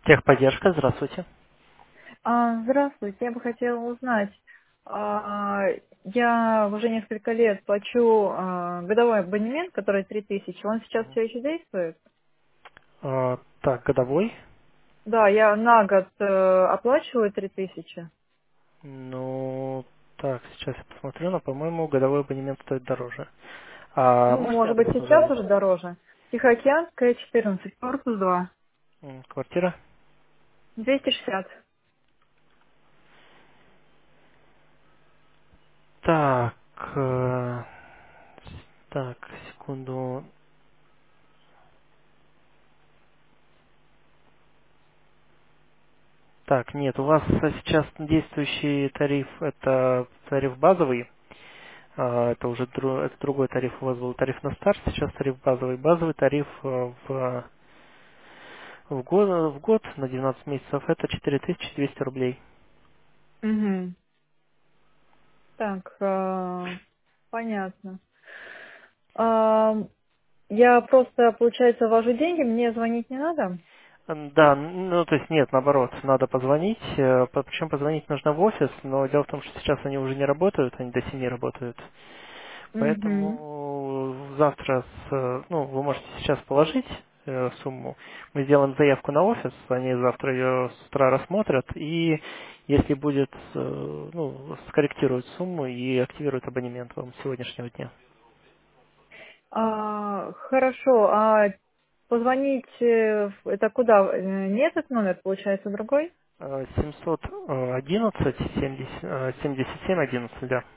Техподдержка, здравствуйте. Здравствуйте, я бы хотела узнать, а, я уже несколько лет плачу годовой абонемент, который 3000. Он сейчас все еще действует? Так, годовой. Да, я на год оплачиваю 3000. Ну, так, сейчас я посмотрю, но, по-моему, годовой абонемент стоит дороже. Ну, Можете может адрес быть, сейчас назвать? уже дороже. Тихоокеанская, 14, корпус 2, Квартира? 260. Так, так, секунду. Так, нет, у вас сейчас действующий тариф, это тариф базовый. Это уже это другой тариф, у вас был тариф на старт, сейчас тариф базовый. Базовый тариф в год на 12 месяцев это 4200 рублей. Угу. Так, понятно. А, я просто, получается, ввожу деньги, мне звонить не надо? Да, ну то есть нет, наоборот, надо позвонить, причем позвонить нужно в офис, но дело в том, что сейчас они уже не работают, они до 7 работают. Угу. Поэтому завтра, ну, вы можете сейчас положить сумму, мы сделаем заявку на офис, они завтра ее с утра рассмотрят, и если будет, ну, скорректируют сумму и активируют абонемент вам с сегодняшнего дня. Хорошо, позвонить, это куда? Не этот номер, получается, другой? 711 77 11, да.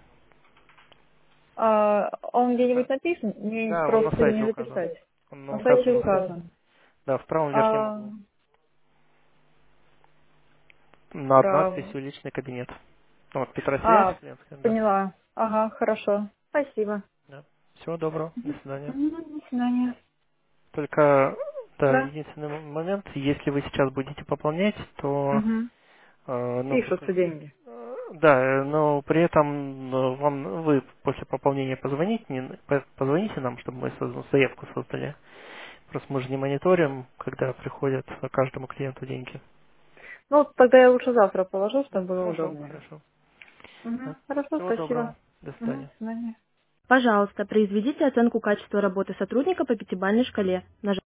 Он Да, где-нибудь написан? Мне да, он на просто сайте не указан. записать. Он На указан сайте на сайте. указан. Да, в правом верхнем А, углу. Над право. надписью «Личный кабинет». Вот, Петросвязь, А, Ленская, да. поняла. Ага, хорошо. Спасибо. Да. Всего доброго, до свидания. До свидания. Только, да, Да? единственный момент, если вы сейчас будете пополнять, то, Угу. ну, то Пишутся есть, деньги. да, но при этом вы после пополнения позвоните, позвоните нам, чтобы мы заявку создали. Просто мы же не мониторим, когда приходят каждому клиенту деньги. Ну, тогда я лучше завтра положу, чтобы было Хорошо, удобнее. хорошо. Угу. Так, Хорошо, всего спасибо. доброго. До Угу. свидания. До свидания. Пожалуйста, произведите оценку качества работы сотрудника по пятибалльной шкале.